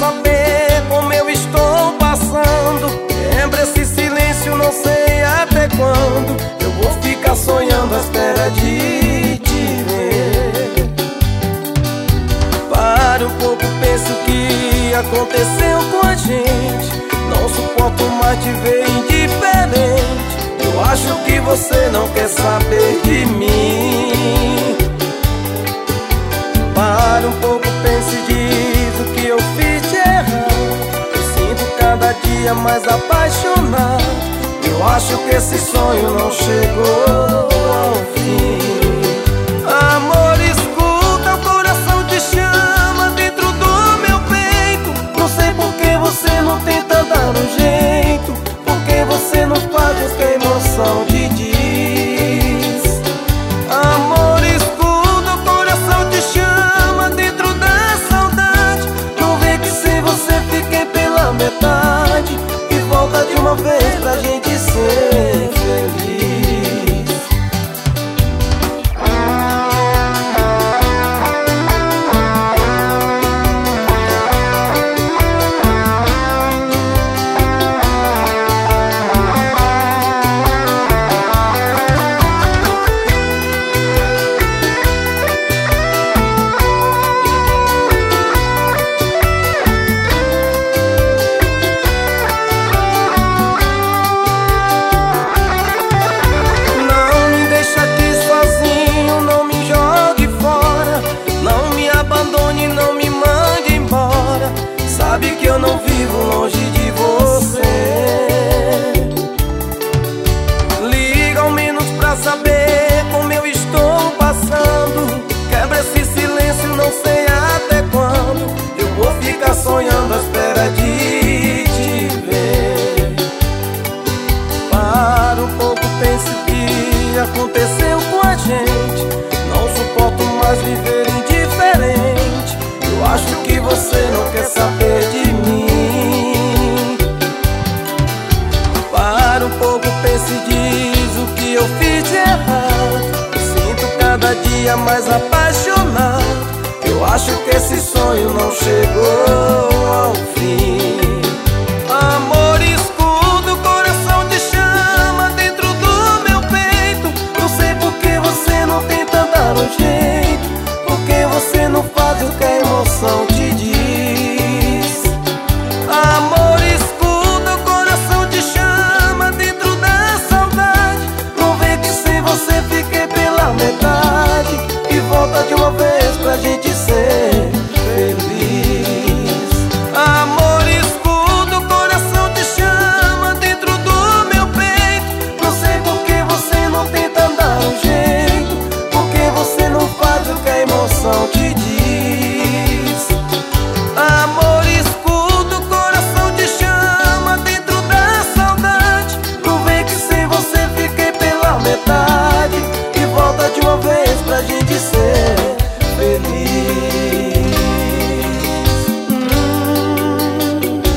saber como eu estou passando. Quebra esse silêncio, não sei até quando eu vou ficar sonhando à espera de te ver. Pare um pouco, pense o que aconteceu com a gente. Não suporto mais te ver indiferente. Eu acho que você não quer saber de mim. Para um pouco, pense e diz o que eu fiz de errado. Eu sinto cada dia mais apaixonado. Eu acho que esse sonho não chegou ao fim. Amor, escuta, o coração te chama dentro do meu peito. Não sei por que você não tenta dar um jeito. Por que você não faz o que a emoção te diz? Amor, escuta, o coração te chama dentro da saudade. Não vê que se você fiquei pela metade e volta de uma vez pra gente ser feliz. Sabe que eu não vivo longe de você. Liga ao menos pra saber como eu estou passando. Quebra esse silêncio, não sei até quando eu vou ficar sonhando à espera de te ver. Para um pouco, pense o que aconteceu com a gente. Não suporto mais viver indiferente. Eu acho que você não quer saber de mim. Para um pouco, pense e diz o que eu fiz de errado. Eu sinto cada dia mais apaixonado. Eu acho que esse sonho não chegou